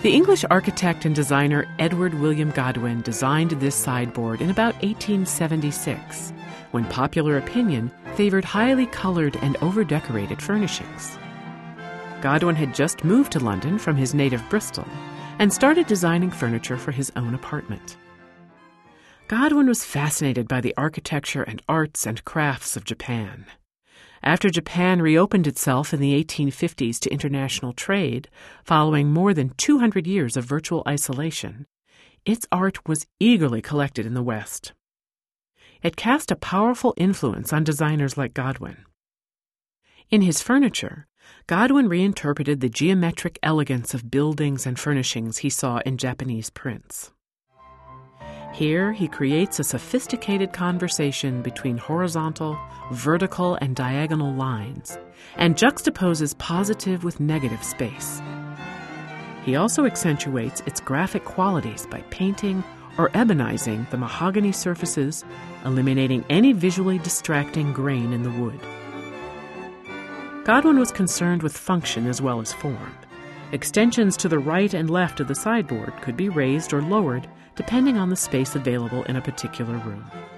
The English architect and designer Edward William Godwin designed this sideboard in about 1876, when popular opinion favored highly colored and over-decorated furnishings. Godwin had just moved to London from his native Bristol and started designing furniture for his own apartment. Godwin was fascinated by the architecture and arts and crafts of Japan. After Japan reopened itself in the 1850s to international trade, following more than 200 years of virtual isolation, its art was eagerly collected in the West. It cast a powerful influence on designers like Godwin. In his furniture, Godwin reinterpreted the geometric elegance of buildings and furnishings he saw in Japanese prints. Here, he creates a sophisticated conversation between horizontal, vertical, and diagonal lines, and juxtaposes positive with negative space. He also accentuates its graphic qualities by painting or ebonizing the mahogany surfaces, eliminating any visually distracting grain in the wood. Godwin was concerned with function as well as form. Extensions to the right and left of the sideboard could be raised or lowered depending on the space available in a particular room.